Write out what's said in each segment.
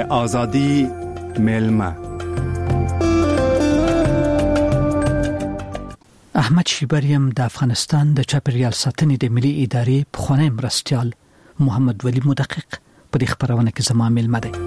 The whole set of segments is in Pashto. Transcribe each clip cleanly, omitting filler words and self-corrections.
آزادی میلمه. احمد شیبریم د افغانستان د چاپیریال ساتنې د ملي ادارې پخوانی مرستیال محمد ولی مدقق په دې خبرونه کې زما میلمه دی.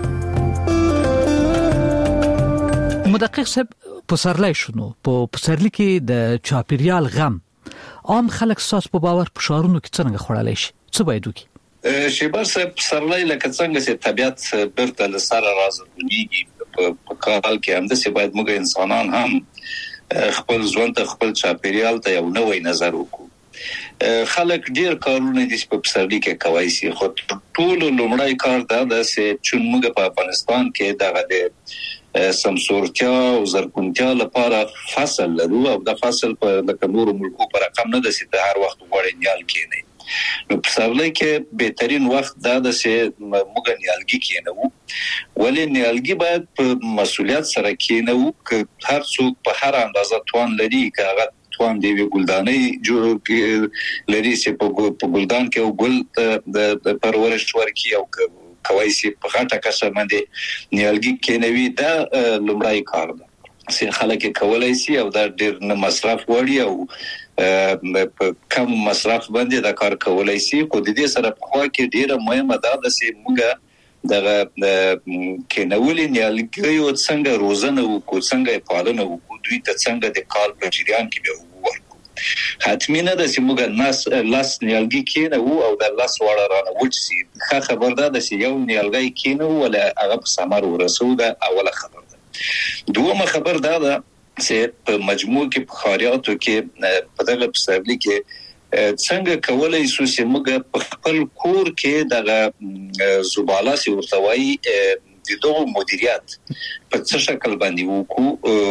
مدقق صاحب پسرلی شنو په پسرلی کې د چاپیریال غم عام خلک ساس په باور په شعارونو کې څنګه خړلای شي؟ څه باید وکړي؟ شیبر صاحب پسرلی لکه څنګه چې طبيعت برته لسره راځي په کال کې هم د سی باید موږ انسانان هم خپل ژوند ته خپل چاپیریال ته یو نوې نظر وکړو. خلک ډیر کارونه دي په پسرلی کې کوي سي خو ټول لومړی کار دا ده چې موږ په افغانستان کې دغه د سمسورتیا او زرغونتیا لپاره فصل لرو او د فصل په د نورو ملکو پر رقم نه ده چې د هر وخت وړي نیال کېنی. نو پسرلی کې بهترین وخت دا ده چې موږ نیالګي کېنو، ولې نیالګي باید په مسؤلیت سره کېنو که هر څوک په هر اندازه توان لري که هغه توان دی ګلداني جوړ لري چې په ګلدان کې او ګل د پرورش ورکی او کوي چې په غټه کسه باندې نیالګي کېنوي دا لومړی کار ده چې خلک کولای شي او دا ډیر نه مصرف وړي او په کم مصرف باندې دا کار کولای شي. خو د دې سره په خوا کې ډیره مهمه ده چې موږ دغه کېنولې نیالګي او څنګه روزنه وکړو، څنګه پالنه وکړو، دوی ته څنګه د کال په جریان کې به ورکو. حتمی نه ده چې موږ لاس نیالګي کېنو او د لاس وړه رانه وچسي. ښه خبر ده چې یو نیالګي کېنو ولا هغه په ثمر ورسو ده اوله خبر ده. دومره خبر ده چې په مجموع کې په خاریاتو کې په دغه پسرلی کې څنګه کولای شو چې موږ په خپل کور کې دغه زباله سی ورتوي د دوه مدیریت په څه شکل باندې وکړو.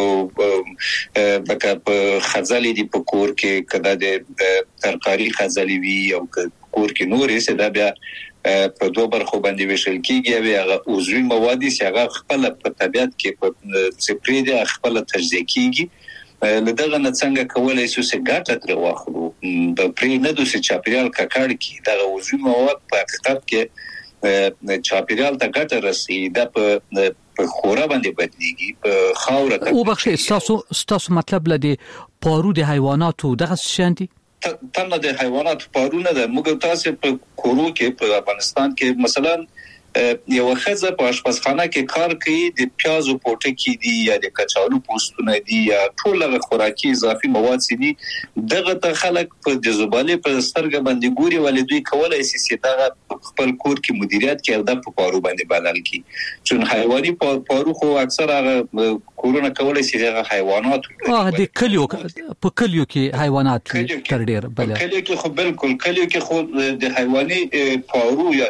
لکه په خزالې دی په کور کې کدا د ترکاری خزالې وی او کور کې نورې څه دا بیا په دوه برخو باندې ویشل کیږي او هغه عضوي مواد چې هغه خپل په طبيعت کې په سپری دي خپل تجزیه کیږي. لدغه نه څنګه کولای شو چې ګټه تر واخلو په پرې نه دوی چې چاپیریال ککړ کی دغه عضوي مواد په حقیقت کې چاپیریال ته ګټه رسي دا په خورا باندې بدليږي په خاور ته. او بخښه ستاسو مطلب لدی پارو د حیواناتو دغه شاندي تنه د حیوانات پارونه ده. موږ تاسو په کورو کې په افغانستان کې مثلا یو خزه په آشپزخانه کې کار کوي د پیازو پوټکی دي یا د کچالو پوستونه دي یا ټول خوراکي اضافي مواد دي دغه ته خلک په د زباله په سترګ باندې ګوري ولې دوی کولای شي چې دغه خپل کور کې مدیریت کوي د پارو باندې بدل کی. چون حیواني پارو خو اکثر هغه کورونه کولای شي د حیوانات د کلیو په کلیو کې حیوانات تر ډیر بل کلیو کې خو بالکل کلیو کې خو د حیواني پارو یا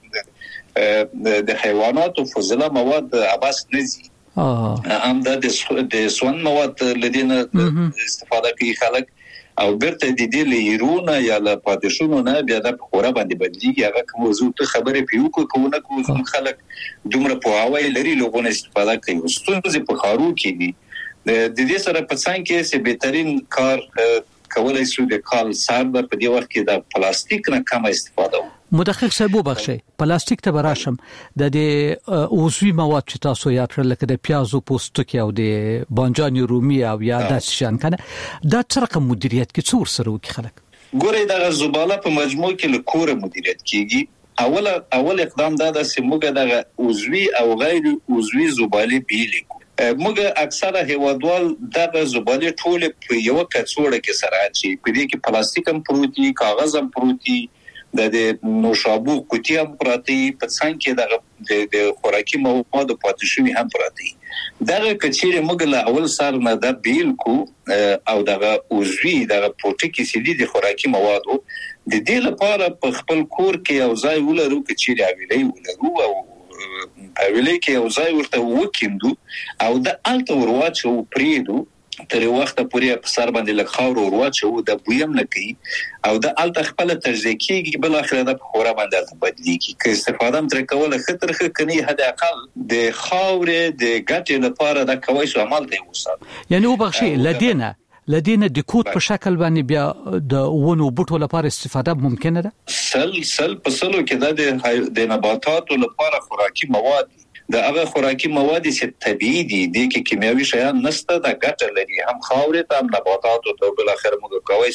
د حیوانات او فضله مواد عباس نزي هم د سون مواد لدينا استفاده کوي خلک او برته د دې لیرونه یا له پادشونو نه بیا د خورا باندې بدلیږي. هغه کوم موضوع ته خبره پیو کوونه کوم خلک دومره په هواي لري لوګونه استفاده کوي. ستونزې په خارو کې دي. د دې سره په څنګه کې چې بهترین کار کولای شو د کال سر په دې وخت کې د پلاستیک نه کم استفاده وکړو. مدقق صاحب وبخښئ پلاستیک ته براشم د عضوي مواد چې تاسو یاد کړل لکه د پیازو پوستکی او د بانجان رومي او یا د شان کنه دا څه رقم مدیریت کې څور سره وکړي خلک ګوري د زباله په مجموع کې له کوره مدیریت کیږي. اول اقدام دا د سیموګه د عضوي او غیر عضوي زباله بیلې موږ اکثره هیوادوال دغه زباله ټول په یو کڅوړه کې سره اچي په دې کې پلاستیک هم پروتي کاغذ هم پروتي د نوشابو قوتي هم پراتی په څنګه د خوراکي مواد پاتې شوی هم پراتی. دغه کچېره موږ له اول سر نه د بیل کو او دغه عضوي دغه پروتیکي سيدي د خوراکي موادو د دې لپاره په خپل کور کې او ځای ولرو کچېره ویلې ولرو او ویلې کې او ځای ورته وکیندو او د الته ورواچو پریدو تر وخت پورې په سر باندې لږ خاور ورواچو د بویم نه کوي او د الته خپل تجزیه کیږي بل اخر د خورا باندې بدلیږي که استفاده تر کوله خطر کني حد اقل د خاور د ګټې لپاره د کوي شو عمل دی وسه. یعنی وبخښي لدينا د کوټ په شکل باندې بیا د ونو بوټو لپاره استفاده ممکنه ده. سل په سلو کې د نباتاتو لپاره خوراکي مواد د هغه خوراکي مواد چې طبيعي دي د کیمیاوي شیان نشته د ګټه لري هم خاورې ته هم نباتات او بل اخر موږ کوي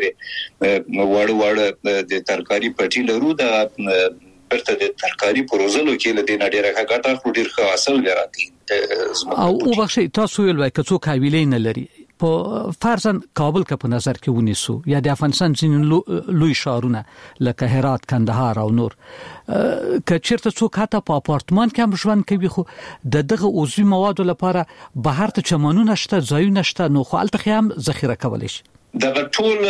چې وړ د ترکاری پټي لرو د برته د ترکاری پروزلو کې له دې نړۍ راغټه خو ډیر ښه اصل لري او بخښي تاسو ویل وای کڅو کاویلې نه لري په فرضاً کابل کا په نظر کې ونیسو یا د افغانستان ځین لوی شهرونه لکه هرات کندهار او نور کچیرته څوک حتی په اپارتمان کې هم ژوند کوي خو دغه عضوي موادو لپاره بهر ته چمنونه شته ځایونه شته نو خو البته هم ذخیره کولای شي د ټول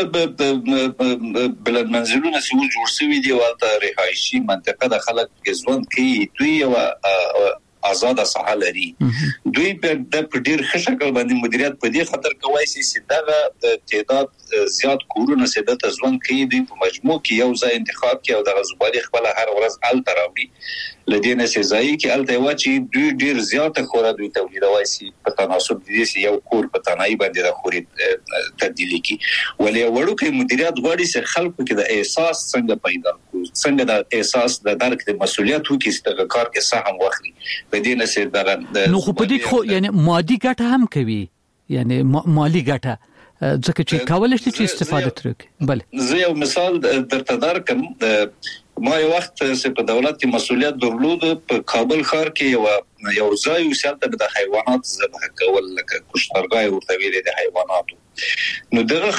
بلد منزلونه چې جوړ شوی دی والته رهایشي منطقه د خلک ژوند کوي دوی او آزاد ساحه لري دوی په ډیر ښه شکل باندې مدیریت په دې خاطر کوي چې دغه تعداد زیات کورونه سده ځوان کوي دوی په مجموع کې یو ځای انتخاب کوي او دغه زبالي خپل هر ورځ ال تراوړي لدينا سزای کې ال ته واچي دوی ډیر زیات خورا دوی تولیدوي چې په تناسب دي چې یو کور په تنهایی باندې د خوري تبدیلی کی ولې وړو کې مدیریت غواړي چې خلکو کې د احساس څنګه پیدا کو څنګه د احساس د درک د مسولیت وکړي چې د کار کې سهم واخلي بدینه سي دغه نو خو په دې خو یعنی مادي ګټه هم کوي یعنی مالی ګټه ځکه چې کولای شي چې استفاده ترې بل زه یو مثال درته درکم ما یو وخت چې په دولت کې مسولیت درلود په کابل ښار کې یو ځای وسالته د حیوانات ذبح کول لکه کشتارګای ورته ویل د حیواناتو نو دغه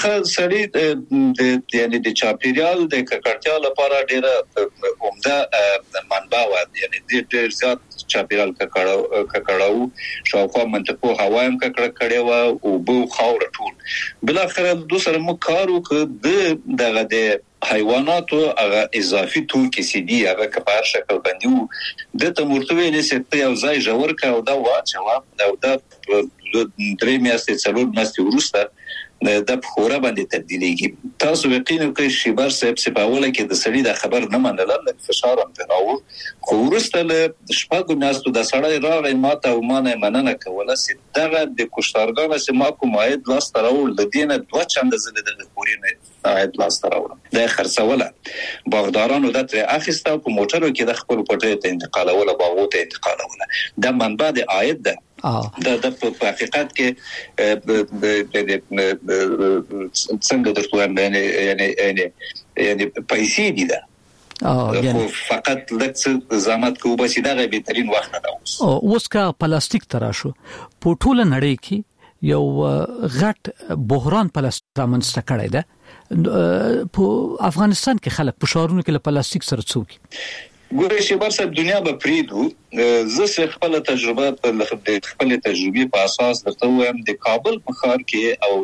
خلک یعنی د چاپیریال د ککړتیا لپاره ډیره عمده منبع و یعنی ډیر زیات چاپیریال ککړاو شاوخوا منطقو هوا هم ککړه و او بو خاور ټول بل اخر دوسر مو کارو ک دغه د حیواناتو هغه اضافي توکي سي دي هغه کبار شکل باندې د تمرتوي لسته یو ځای جوړ کا او دا واچوا او دا درې میاشتې څلور میاشتې وروسته د خورا باندې تبدیلیږي تاسو یقینا کوي شي بار صاحب سپاوله کې د سړي د خبر نه منل د فشار هم تراو خو ورسته له شپږو میاشتو د سړی راغی ماته او مانه مننه کوله چې دغه د کوشتارګانو چې ما کوم عاید لاس تراول د دینه دوه چنده زله د خورینه عاید لاس تراول د خرڅوله باغدارانو د تر اخیسته په موټرو کې د خپل پټه ته انتقالوله باغو ته انتقالوله د منبع د عاید ده د په حقیقت کې څنګه درته یعنی پیسې دي دا فقط لکه زحمت کو بس دا بهترین وخت ده اوس کا پلاستیک تراشو په ټوله نړۍ کې یو غټ بحران پلاستیک رامنځته کړی ده په افغانستان کې خلک په شهرونو کې له پلاستیک سره څوک ګورې چې برسه دنیا به پریدو زه خپل تجربه په خپل تجربه په اساس درته وایم د کابل په ښار کې او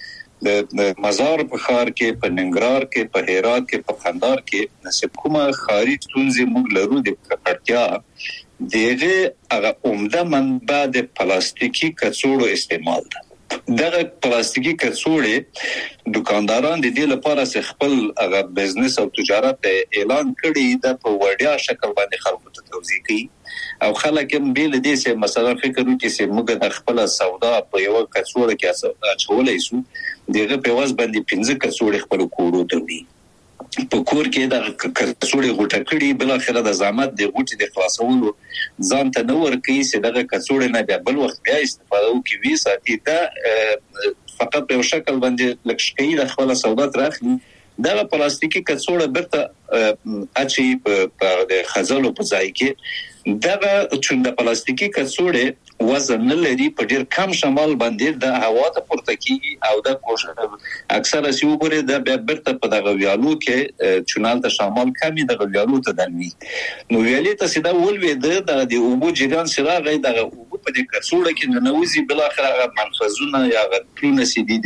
د مزار په ښار کې په ننګرهار کې په هرات کې په قندهار کې نسب کومه خاري ستونزې موږ لرو د ککړتیا دغه هغه عمده منبع د پلاستیکي کڅوړو استعمال ده دغه پلاستیکي کڅوړې دکانداران د دې لپاره چې خپل هغه بزنس او تجارت اعلان کړي د په وړیا شکل باندې خلکو ته توضیح کوي او خلک هم بیل دې چې مثلا فکر وکړي چې موږ د خپل سودا په یو کڅوړه کې اچولای شو دغه په واس باندې 15 کڅوړې خپل کوړو ته وي په کور کې د کڅوړې غوټه کړي بل اخره د زحمت د غوټې د خلاصولو ځان ته نور کوي چې دغه کڅوړې نه بیا بل وخت بیا استفاده وکړي ساتي دا فقط په شکل باندې لکشکې د خپل سودا ترخلي دغه پلاستیکي کڅوړه برته اچي په د خزلو په ځای کې دغه چې د پلاستیکي کڅوړې وزن لري په ډیر کم شمال باندې د هوا ته پورته کیږي او د کوشش اکثره سی وګوره د برته په دغه ویالو کې چونال ته شمال کمی دغه ویالو ته دني نو ویالې ته سیده ولوي د اوبو جریان سره غي دغه اوبو په دې کڅوړه کې ننوزي بل اخر منفذونه یا غټونه سي دي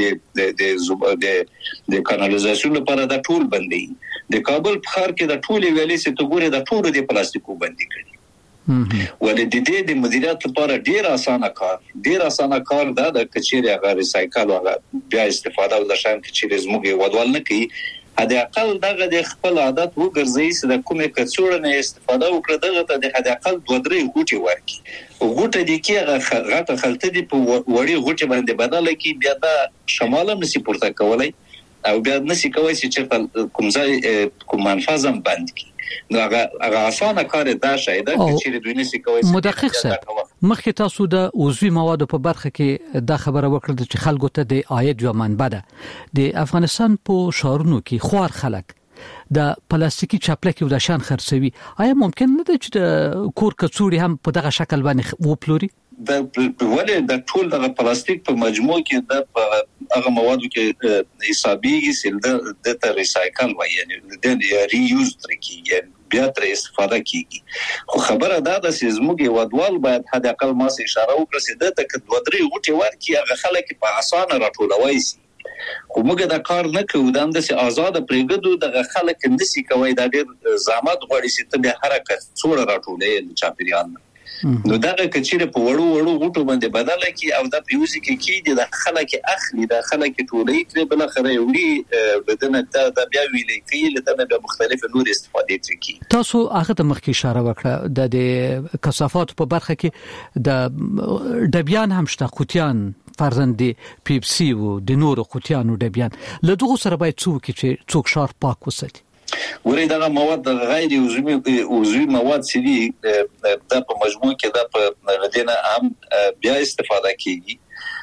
د کانالیزاسیون لپاره د ټول بندي د کابل په ښار کې د ټول ویالې سي ته ګوره د ټول د پلاستیکو بندي کړي ولې د مدیریت لپاره ډیر اسانه کار دا د کچېره هغه ریسایکل او بیا استفاده او د شان کچېره زموږ ودوال نه کوي هدا اقل دغه د خپل عادت وګرځي چې د کومه کڅوړه نه استفاده وکړه دغه ته د هدا اقل 2-3 غوټي ورکي غوټه دي کې غټه خلطه دي په وړي غوټي باندې بدله کی بیا د شماله نسی پورته کولای او بیا نسی کوي چې کوم ځای کوم منفذم بند کی نو هغه اسانه کار ده شاید چې دوی نشي کوي. مدقق سره مخکې تاسو د عضوي موادو په برخه کې دا خبره وکړه چې خلکو ته د عاید یو منبع ده. د افغانستان په شهرونو کې خوار خلک د پلاستیکي چاپلکې او د شان خرڅوي. آیا ممکن نه ده چې د کور کڅوړي هم په دغه شکل باندې وپلوري؟ د ولې د ټول د پلاستیک په مجموع کې د هغه موادو کې حسابيږي چې د ته ریسایکل وایي، یعنی د ری یوز ترکیږي، بیا تر استفاده کیږي. خو خبره دا ده چې زموږ ودوال باید حد اقل ما سه اشاره وکړي چې د تک دوه درې غوټي ورکی هغه خلک په اسانه راټولوي سي. خو موږ دا کار نه کوو، دا هم د آزاد پرېګدو د خلک نسی کوي، دا ډېر زحمت غواړي چې ته به حرکت څوړه راټولې د چاپیریال. نو دا کچېره په وړو غوټو باندې بدله کی او دا پیوزي کې د خلک اخلي، د خلک ټولې کړي بل خره وړي بدنه دا بیا ویلې کې لته به مختلف نور استفادې ترکی. تاسو هغه د مخکې اشاره وکړه د کثافات په برخه کې د ډبیان هم شته، قوتیان فرزند پیپسي او د نور قوتیانو ډبیان. له دغه سره باید څوک شار پاک وساتي. ورې دغه مواد د غیر عضوي مواد چې دي د په مجموع کې د په غدینه هم بیا استفاده کیږي،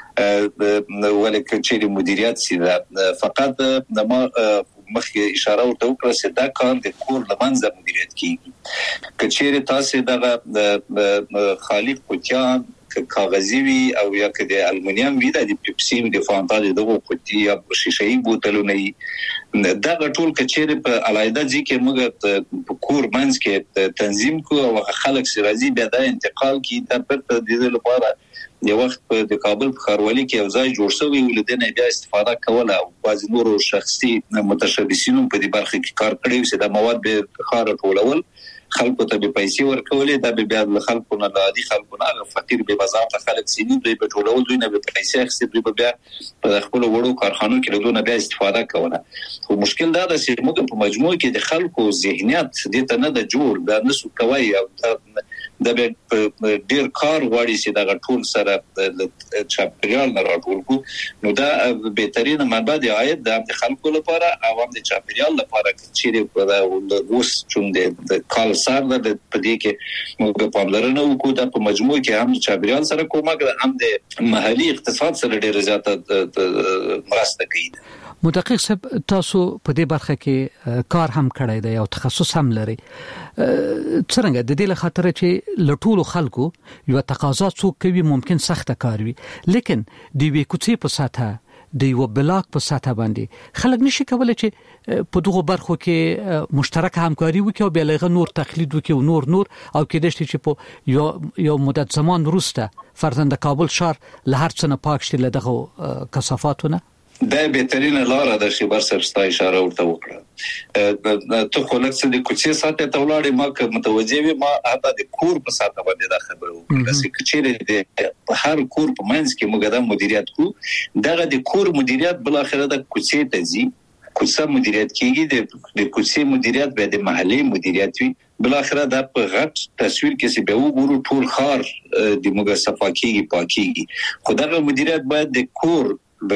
ولکه چې مدیریت سي فقط د ما مخکې اشاره ورته وکړه چې دا کار د کور لمنځه مدیریت کیږي. کچېره تاسو دغه خالي قوتیان کاغذي وي او یا که د المونیم وي د پیپسي د فانتا دغه قوتي یا شیشه‌ای بوتلونه دا ټول کچېره په علایده ځکه موږ په کور منځ کې تنظیم کو او خلک سرازي بیا د انتقال کی د پرته د لپاره یو وخت په کابل په خاروالي کې یو ځای جوړ شوی ولدنه بیا استفاده کوله او بعض نور شخصي متشبثین په دې برخه کې کار کړی چې د مواد به خار ټولول خلکو ته به پیسې ورکولې، دا به بیا د خلکو نه عادي خلکو نه فقیر به بازار ته خلک سینې دوی په ټولول دوی نه به پیسې اخیستي، دوی به بیا په خپل وړو کارخانو کې له دوی بیا استفاده کوله. خو مشکل دا ده چې موږ په مجموع کې د خلکو ذهنیت دې ته نه د جوړ دا نسو کوي او د ډیر کار غواړي چې دا ټول سره د چاپیریال نه راټول کو. نو دا بهترینه منبع د عاید د خلکو لپاره او هم د چاپیریال لپاره چې د اوس چون د کال سره د پدې کې موږ پاملرنه وکړو د په مجموع کې هم چاپیریال سره کومک هم د محلي اقتصاد سره ډیر زیاته مرسته کوي. مدقق صاحب تاسو په دې برخه کې کار هم کړی دی او تخصص هم لري. څنګه د دې له خاطر چې لټول خلکو یو تقاضا څوک کوي ممکن سخت کار وي، لیکن د وی کوڅې په ساته د یو بلاک په ساته باندې خلک نشي کولای چې په دغه برخو کې مشترک همکاري وکړي او بلغه نور تقلید وکړي او نور او کېدای شي چې په یو مدت زمان وروسته فرزند کابل شهر له هر څه نه پاک شي له دغه کثافاتونه. دا بهترینه لار ده چې برسر ستا اشاره ورته وکړه. ته خو لکه د کوڅې ساته ته ولاړې ما که متوجه وي ما حتی د کور په ساته باندې دا خبره وکړه چې کچېره د هر کور په منځ کې موږ دا مدیریت کو. دغه د کور مدیریت بل اخره د کوڅې ته ځي، کوڅه مدیریت کیږي، د کوڅې مدیریت به د محلي مدیریت وي. بل اخره د په غټ تصویر کې چې به وګورو ټول خار د موږ صفاکیږي پاکیږي. خو دغه مدیریت باید د کور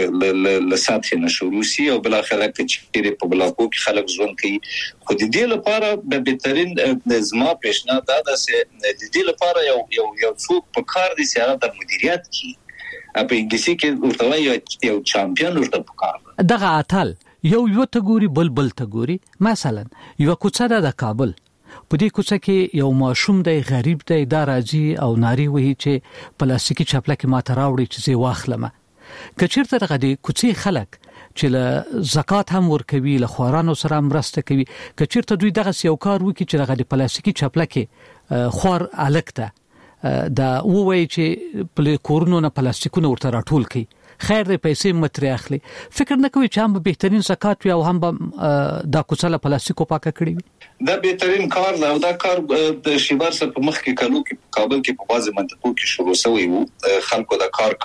له سطح نه شروع شي او بل اخره چې په بلاکو کې خلک ژوند کوي. خو د دې لپاره به بهترین زما پیشنهاد دا ده چې د دې لپاره یو څوک په کار دي چې هغه د مدیریت کی په انګلیسي کې ورته یو چامپیون ورته په کار دغه اتل یو ته ګوري بل ته ګوري. مثلا یو کوڅه د کابل په دې کوڅه کې یو ماشوم دی غریب دی دا راځي او ناری وهي چې پلاستیکي چپلکه ماته راوړي چې زه واخلم. کچیرته دغه د کوڅې خلک چې له زکات هم ورکوي له خوارانو سره مرسته کوي، کچیرته دوی دغه یو کار وکړي چې دغه د پلاستیکي چپلکه خوار الکته دا وایي چې په کورونو نه پلاستیکونه ورته راټول کړي، خیر دې پیسې متري اخلي. فکر نه کوي چې هم بهترین زکات وي او هم دا کوڅه له پلاستیکو پاکه کړي وي. دا بهترین کار دا او دا کار د شیبر سره په مخ کې کلو کې کابل کې په بازي منطقو کې شروع شوی وو. خلکو دا کار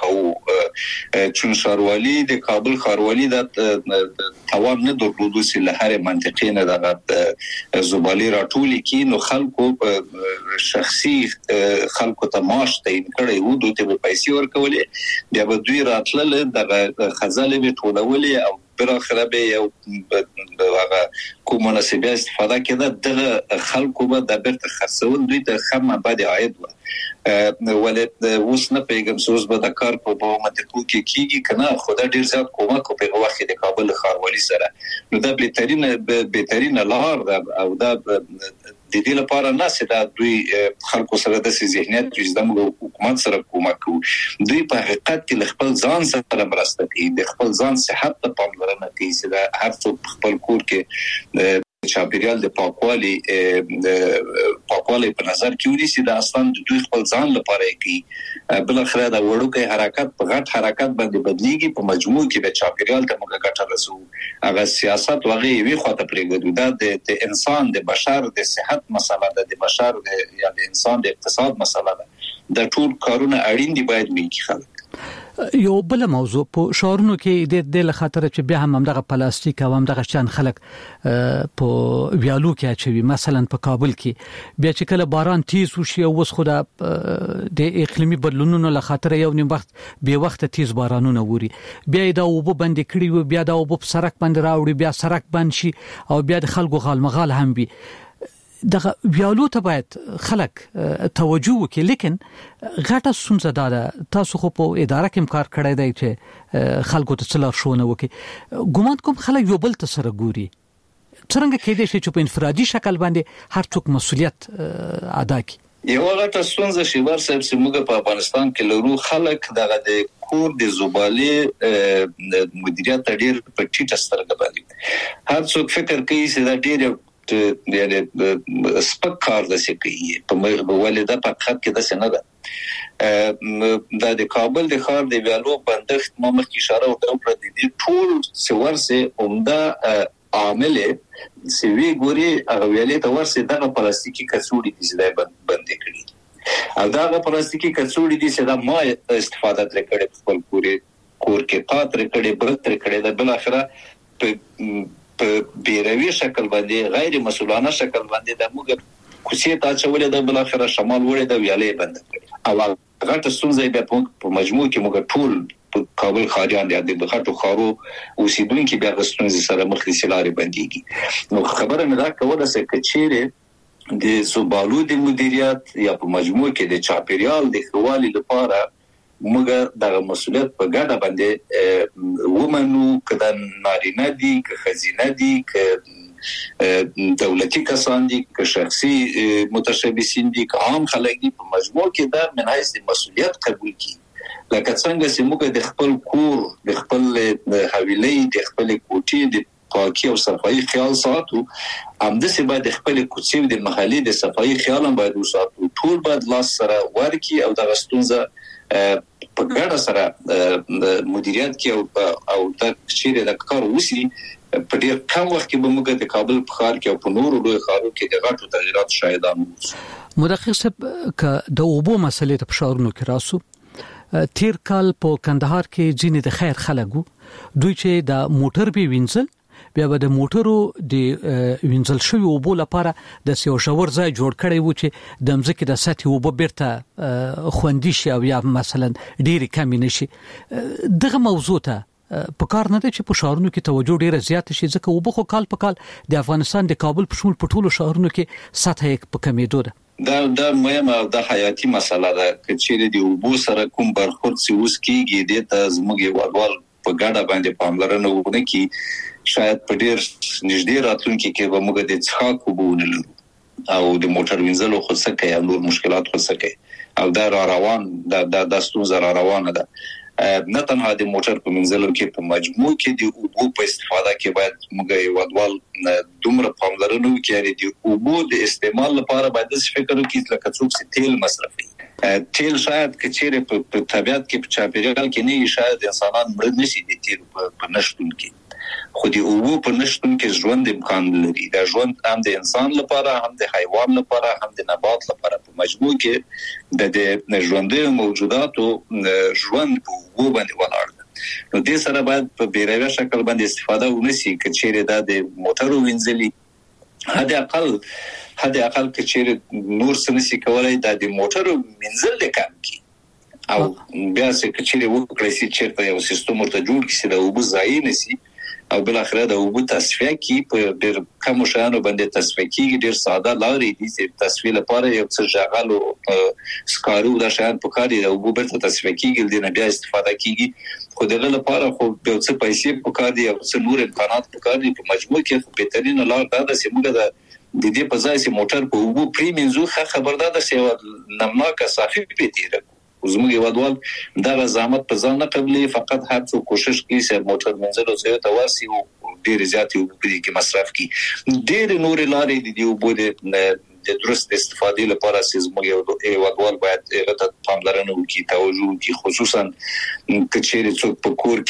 کوو چون شاروالي د کابل خاروالي د توان نه درلودو چې له هر منطقې نه د زبالي راټولي کې نو خلکو شخصي خلکو ته معاش تعیین کړي وو، دوی ته پیسې ورکولې، بیا به دوی راتلل د خزانه به ټولولې او بل اخر به یو هغه کوم مناسبه استفاده کړه د خلکو به د بیرته خرڅول دوی ته خمه بعد عاید ولې اوس نه پیغام سوز به د کار په منطقو کې کیږي کنه خدا ډیر زیات کومک په وخت د کابل ښاروالي سره نو دا بهترین لار او دا د دې لپاره نه چې دا دوی خلکو سره د ذهنیت چې د حکومت سره کومک کوي دوی په حقیقت کې خپل ځان سره مرسته کوي د خپل ځان صحت ته پاملرنه کوي چې دا هر څوک خپل کور کې چاپیریال د پاکوالي په نظر کې ونیسي دا اصلا د دوی خپل ځان لپاره کوي بل اخر دا وړوکی حرکت په غټ حرکت باندې بدلیږي په مجموع کې د چاپیریال ته موږ ګټه رسو هغه سیاست وغه وی خواته پرېږدو دا د انسان د بشر د صحت مسله ده د بشر یا د انسان د اقتصاد مسله ده د ټول کارونه اړین دي باید وکړي خلک یو بل موضوع په شهرونو کې د لخاطر چې بیا هم دغه پلاستیک او هم دغه شان خلک په ویالو کې اچوي مثلا په کابل کې بیا چې کله باران تیز وشي او وس خدا د اقلیمي بدلونونو لخاطر یو نیم وخت به وخت تیز بارانونه ووري بیا دا وب بند کړي و بیا دا وب سرک باندې راوړي بیا سرک بند شي او بیا د خلکو غالمغال هم وي دغه ویالو ته باید خلک توجه وکړي لیکن غټه ستونزه ده تاسو خو په اداره کې کار کړی دی چې خلکو ته څلور شونه وکړي ګومان کوم خلک یو بل ته سره ګوري څنګه کېدای شي چې په انفرادي شکل باندې هر څوک مسؤلیت ادا کړي یو غټه ستونزه شي ورسره چې موږ په افغانستان کې لرو خلک دغه د کور د زبالې مدیریت ډیر په ټیټه سترګه باندې هر څوک فکر کوي چې دا ډیر یعنی سپک کار دسي کوي په ولدا په خط کې دسه نه ده د کابل د ښار د ویالو بندښت مخ کی اشاره وکړه د دې ټول سورسه عمده عامل سوي ګوري هغه ویلې ته ورسه دغه پلاستیکي کڅوړي دي چې بند کړي او دغه پلاستیکي کڅوړي دي چې دا ما استفاده ترې کړې خپل کور کې پاتره کړې بل تر کړې د بل اخره په بیروي شکل باندې غیر مسؤلانه شکل باندې د موږ کوڅې ته چولې د بل اخره شمال وړې د ویالې بند کړې او غټه ستونزه به په مجموع کې موږ ټول په کابل خاریان د غټو خارو اوسیدونکو بیا غستونځ سره مخ دي سلاري باندېږي نو خبره نه دا کوله چې کچېره د زبالو د مدیریت یا په مجموع کې د چاپیریال د خوالي لپاره موږ د مسؤلیت په ګډه باندې ومنو کله نارینه دي که خزینه دي که دولتي کسان دي که شخصي متشبثین دي که عام خلک دي په مجموع کې دا من حیث مسؤلیت قبول کړي لکه څنګه چې موږ د خپل کور د خپل حویلې د خپل کوټې د پاکي او صفایي خیال ساتو همداسې باید خپل کوڅې د محلي د صفایي خیال هم باید وساتو ټول باید لاس سره ورکی او د غستونزه په ګډه سره مدیریت کې او د چیرې د کار وسی په ډیر کم وخت کې به موږ د کابل په ښار کې او په نورو لوی ښارونو کې د غټو تغیرات شاهدان وو مدقق صاحب ک د اوبو مسلې ته په شهرونو کې راسو تیر کال په کندهار کې ځینې د خیر خلکو دوی چې د موټر به وینځل بیا به د موټرو د وینځل شوی اوبو لپاره د سیو شاور ځای جوړ کړی و چې د مځکې د سطح اوبو بیرته خوندي شي او یا مثلا ډېری کمی نشي دغه موضوع ته په کار نه دی چې په شهرونو کې توجه ډیره زیات شي ځکه اوبو خو کال په کال د افغانستان د کابل په شمول په ټولو شهرونو کې سطح یې په کمیدو ده دا مهمه او د حیاتي مسله ده چې د اوبو سره کوم برخورد سی اوس کېږي د زموږ وړوال په ګډه باندې پاملرنه وکړي کی شاید په ډیر نږدې راتلونکي کې به موږ د څښاک اوبه ونلرو او د موټر وینځلو خو څه کوي او نور مشکلات خو څه کوي او دا روان د ستونزه روانه ده نه تنها د موټر په وینځلو کې په مجموع کې د اوبو په استفاده کې باید موږ ودوال دومره پاملرنه وکړي د اوبو د استعمال لپاره باید فکر وکړي لکه څوک چې تیل مصرفي تیل شاید کچېره په طبيعت کې په چاپیریال کې نه شاید انسانان مړ نشي د تیل په نشټون کې خو د اوبو په نشټون کې ژوند امکان لري دا ژوند هم د انسان لپاره هم د حیوان لپاره هم د نبات لپاره په مجموع کې د ژوندۍ موجوداتو ژوند په اوبو باندې ولاړ نو دې سره باید په بیروي شکل باندې استفاده ونشي کچېره د موټرو وینځلي هدا اقل کچېره نور سنسي کولای د موټرو وینځل کم کی او بیا چې کچېره وکړي چې چیرته یو سیستم ورته جوړ کړي د اوبو ځای نسی او بل اخره د اوبو تصفیه کی په ډیر کم شانو باندې تصفیه کی ډیر ساده لارې دي چې تصفیه لپاره یو څه ژغل او سکارو د شان په کار دی او اوبو برته تصفیه کیږي د نه بیا استفاده کیږي خو دغه لپاره خو یو څه پیسې په کار دي او څه نور امکانات په کار دي په مجموع کې بهترین لار دا ده چې موږ د دې په ځای چې موټر په اوبو پریمنځو خبردار ده چې نمناکه صافي پیتیره زموږ یوادوال دا زحمت په ځان نه قبلي فقط هر څو کوشش کوي چې موټر منځلو ځای ته ورسي او ډیر زیات یو کې مصرف کوي ډیر نور لارې دي او د درست استفادې لپاره چې زموږ یوادوال باید هغه پاملرنه وکړي توجه وکړي خصوصا کچېرې څوک په کور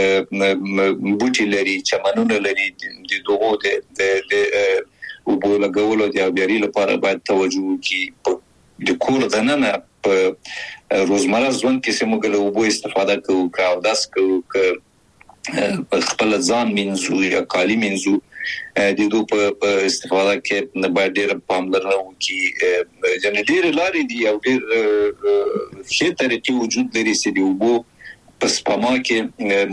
کې بوټي لري چمنونه لري د دوغو د او په لګولو د بیاري لپاره باید توجه وکړي د کور دننه په روزمره ژوند کې سمګل او بو استفاده کوو کا داس کوو ک خپل ځان منځو یا کالی منځو د دوی په استفاده کې نه باید ډېر پاملرنه وکړي جن ډېر لارې دي او ډېر شي طریقې وجود لري چې دی وبو پس پما کې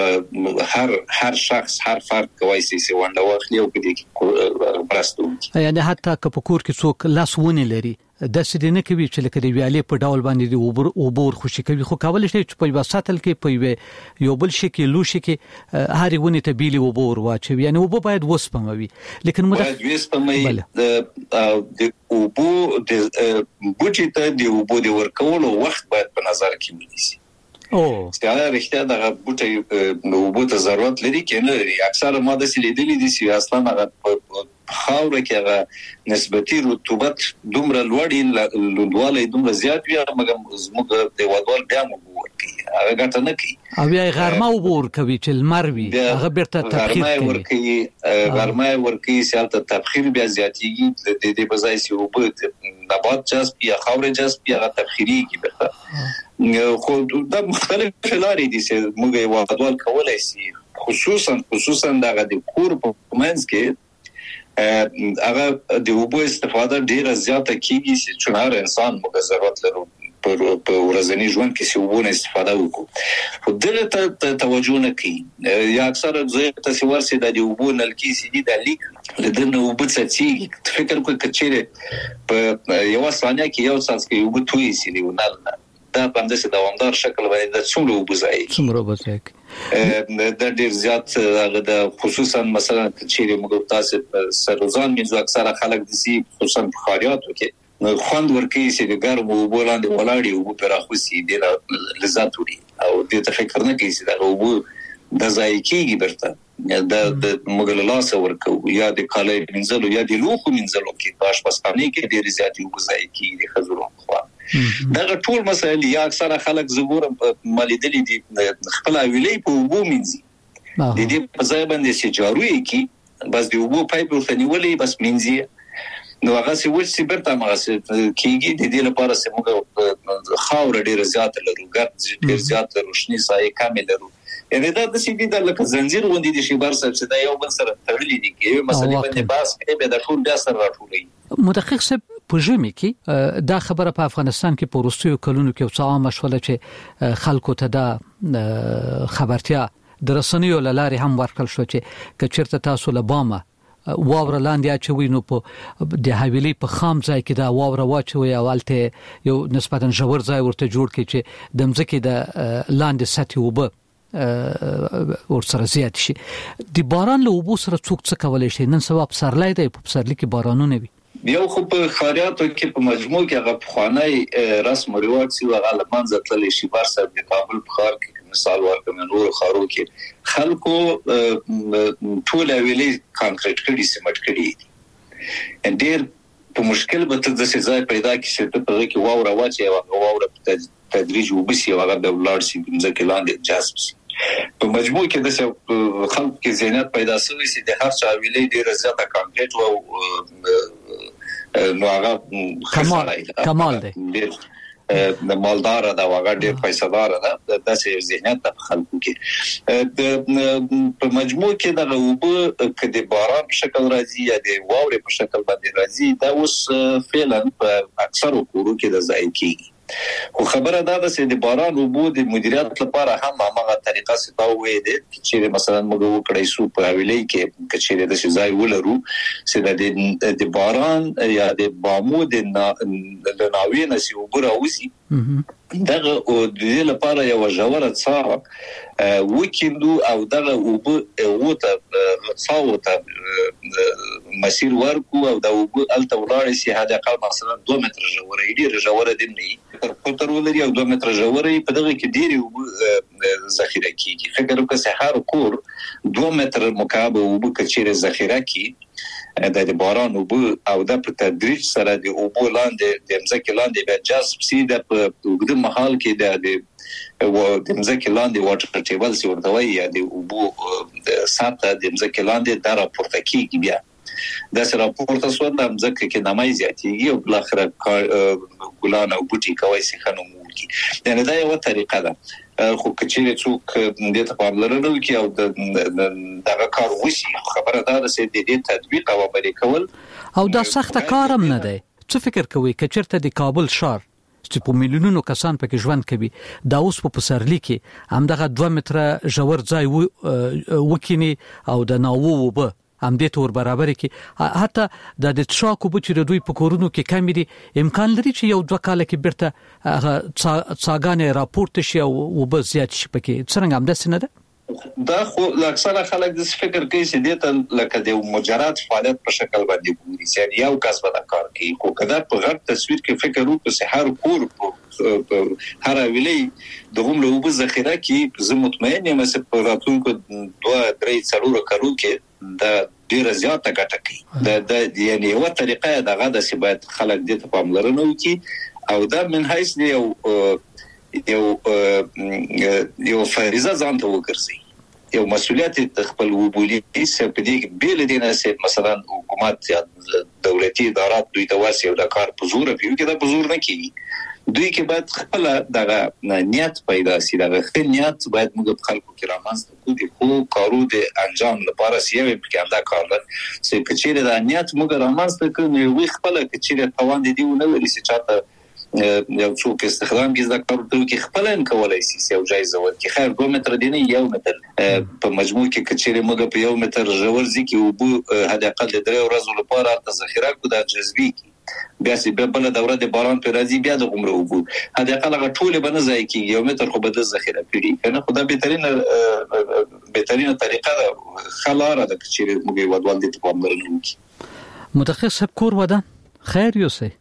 موږ هر شخص هر فرد کوي چې ونده واخلي او کې برستو یعنی حتی که په کور کې څوک لاسونه لري د سیدنه کوي چې لکه د ویالې په ډول باندې د اوبور خوشي کوي خو کول شي چې په وساتل کې په یو بل شي کې لو شي کې هر ونه ته بیلی اوبور واچوي یعنی اوبو باید وسپموي لیکن باید وسپموي د اوبو د بوټي ته د اوبو د ورکولو وخت باید په نظر کې ونیسي ستاره رښتیا د بوټي نو اوبو ته ضرورت لري کنه لري اکثره ماده سلیدلې دي چې اصلا هغه خاوره کې هغه نسبتي رطوبت دومره لوړی لوړوالی دومره زیات وي مګر زموږ د وادوال بیا مو کوي هغه ګټه نه کوي او بیا غرمه وبور کوي چې المر وي هغه بیرته تبخیر کوي غرمه ورکی سالته تبخیر بیا زیاتیږي د دې بځای چې وبو نبات جذب یا خاوره جذب یا تبخیری کی به خو د مختلف لارې دي چې موږ وادوال کولای شي خصوصا د کور په منځ کې هغه د اوبو استفاده ډیره زیاته کیږي چې چونار انسان موږ ضرورت لرو په ورځنی ژوند کې چې اوبو استفاده وکړو خو دغه ته توجه نه کوي یا اکثره زه تصور سي د اوبو نلکی سي دي د لیک لدنه اوبو څخه فکر کوي چې په یو ثانیه کې یو څاڅ کې اوبو توي سي دی ونل دا په داسې دوامدار شکل باندې د څومره وبځای د ډیر زیات هغه د خصوصا مثلا چې موږ تاسو سروزان منځو اکثره خلک دي خصوصا په خاریاتو کې خوند ورکوي چې د ګرمو اوبو لاندې ولاړی او په راخوسي د لذت وړي او د تفکر نه کوي چې دا اوبو د ځای کېږي برته د موږ له لاسه ورکو یا د کالای منځلو یا د لوخو منځلو کې باش پسپانی کې ډیر زیات اوبو ځای کېږي د خزرو خوا دا ټول مسایل یا اکثره خلک زګور مالیدلې دي خپل ویلې په وبو منځي د دې په ځای باندې چې جارو یې کی بس د وبو پایپ ورتنیولې بس منځي نو هغه څه وڅ برته مغه کیږي د دې لپاره چې موږ خاور ډیر زیات لرو ګرد ډیر زیات روشنی سایه کامل لرو یعنی دا د سیدی د لکه زنجیر غوندي د شیبر سره چې دا یو بل سره تړلې دي کې مسلې باندې باس کې به د ټول د سره راټولې متخصص په ژمي کې دا خبره په افغانستان کې په وروستیو کلونو کې څه عامه شوله چې خلکو ته دا خبرتیا د رسنیو لارې هم ورکړل شو چې کچرته تاسو له بامه واوره لاندې اچوي نو په د حویلي په خام ځای کې دا واوره واچوي اولته یو نسبتا ژور ځای ورته جوړ کړي چې د مځکې د لاندې سطح وبه ور سره زیات شي د باران له وبو سره څوک څه کولای شي نن سبا په سرلای دی په سرلی کې بارانونه وي یو خو په خاریاتو کې په مجموع کې هغه خوانای رسم او رواج سی هغه لمنځه تللی شي بار سره د کابل په خار کې مثال ورکوم نور خارو کې خلکو ټول ویلي کانکریټ کړي سیمټ کړي ډېر په مشکل به تر څه ځای پیدا کی چې ته په کې واوره واچي او واوره په تدریج وبسي او هغه د ولار سي ځکه لاندې جذب سي په مجموع کې د خلکو کې ذهنیت پیدا شوی چې د هر چا ویلي ډېر زیاته کانکریټ او نو هغه کمال دی د مالدار دا هغه ډېر پیسادار ده د داسې ذهنیت د خلکو کې په مجموع کې د اوبو کدي باران په شکل راځي یا د واورې په شکل باندې راځي دا اوس فعلا په اکثر کورو کې د ځای کېږي خو خبره دا ده چې د باران او بو د مدیریت لپاره هم هغه طریقه ستاوي دي چې مثلا موږ وکړای شو په ویلې کې چې د ځای ولرو چې د باران یا د بامو د ناوې نسی وګراوسی دغه او د دې لپاره یو ژوره څا وکیندو او دغه وته څاوته مسیر ورکو او د الته ولاړ شي هدا قال مثلا 2 متر ژوره ډیره ژوره دي نه تر ولري او 2 متر ژوره په دغه کې ډیره ذخیره کیږي فکر وکړه سحر کور 2 متر مکعب او بکچره ذخیره کی د باران او د په تدریج سره د اوبو لاندې د مځکې لاندې به جذب سي د وګړو محل کې د مځکې لاندې واټر ټیبل سي ورته وایي یا د اوبو سطح د مځکې لاندې د راپورته کیږي بیا د سره راپورته سو د مځکې کې نمای زیاتېږي او بل اخر ګلان او بوټي کوي سي خنو مولکی یعنی دا یو طریقه ده خو کچېره څوک د ته په لرلو کې او دغه کار وشي خبره دا ده چې د دې تطبیق او عملي کول او دا سخت کارم نه دی څه فکر کوي کچرته د کابل ښار چې په میلیونونو کسان پکې ژوند کوي دا اوس په پسرلی کې هم دغه 2 متر ژور ځای وکینی او د ناوو وب هم دې تور برابر کې حتی د تشاکو بچره دوی په کورونو کې کم دي امکان لري چې یو 2 کال کې برته څاګانې راپورته شي او وب زیات شي پکې څنګه هم داسې نه ده دا خو اکثره خلک د فکر کوي چې دې لکه د مجرد فعالیت په شکل باندې ګوري چې یو کس به دا کار کوي خو کله په غټ تصویر کې فکر وکړو چې هر کور هر ویلې د هم له وب ذخیره کې زه مطمئن یم چې په راتلونکو 2-3 څلور کارو کې دا ډیره زیاته ګټه کوي د یعنی یو طریقه دغه د سی باید خلک دې ته پاملرنه وکړي او دا من حیث یو فریضه ځان ته وګرځي یو مسؤلیت خپل وبولي چې په دې بیل دینه چې مثلا حکومت یا دولتي ادارات دوی ته واسي او د کار په زور پیو کې دا په زور نه کوي دوی کې باید خپل دغه نیت پیدا شي دغه خپل نیت باید موږ په خلکو کې رامنځته کوو د خو کارو د انجام لپاره سیوي په انده کار لري چې کچېره د نیت موږ رامنځته کوو وي خپل کچېره توان دي نو وري چې چاته یو څوک استخدام کې ځکه کارو کې خپل ان کولای شي یو جایزه ورکړي خیر 2 متر دی نه یو متر په مجموع کې کچېره موږ په 1 متر ژور ځکه او بو هدا اقل 3 ورځې لپاره د ذخیره کو د جذبي بیا چې بل دوره د باران پر راځي بیا د عمره وبو هدا اقل ټول به نه ځای کې یو متر خو به د ذخیره پیړي کنه خدای بهترینه طریقه ده خلاره د کچېره موږ ودوال دي په امرنه وکي متخصص کور ودا خیر یوسه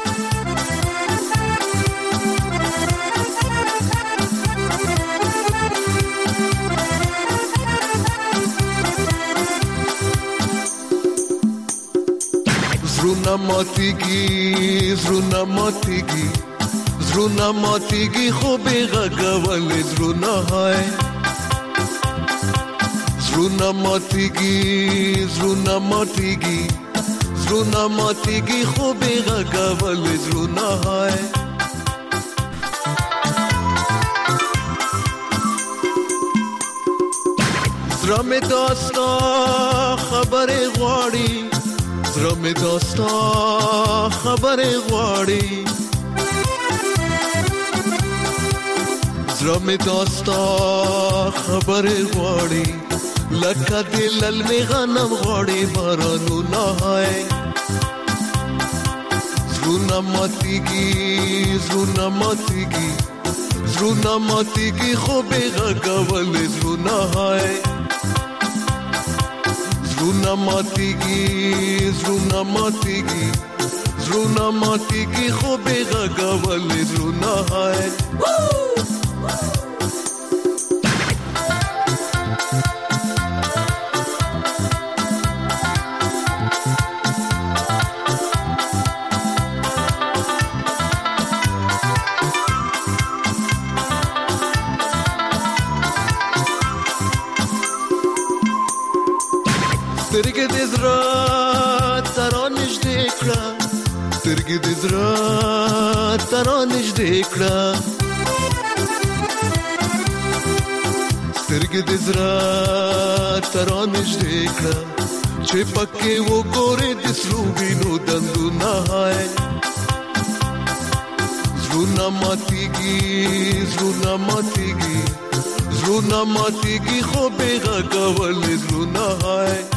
زرونا ماتیگی خوبی غگول زرونا های زرونا ماتیگی خوبی غگول زرونا های زرم داستا خبر غواړي زرم داستا خبر غواړي زرم داستا خبر غواړي لکه دل می غنم غواړي بارانو نه هاي زرونا ماتیگی خوب غگول زرونا هاي زرونا ماتیگی خوب غگول زرونا هاي سترګې د زړه ترانش دکړه سترګې د زړه ترانش دکړه سترګې د زړه ترانش دکړه چې پکې وګورې د سروبینو دندو نه هاي زړونه ماتيږي خو بغا کول زړونه هاي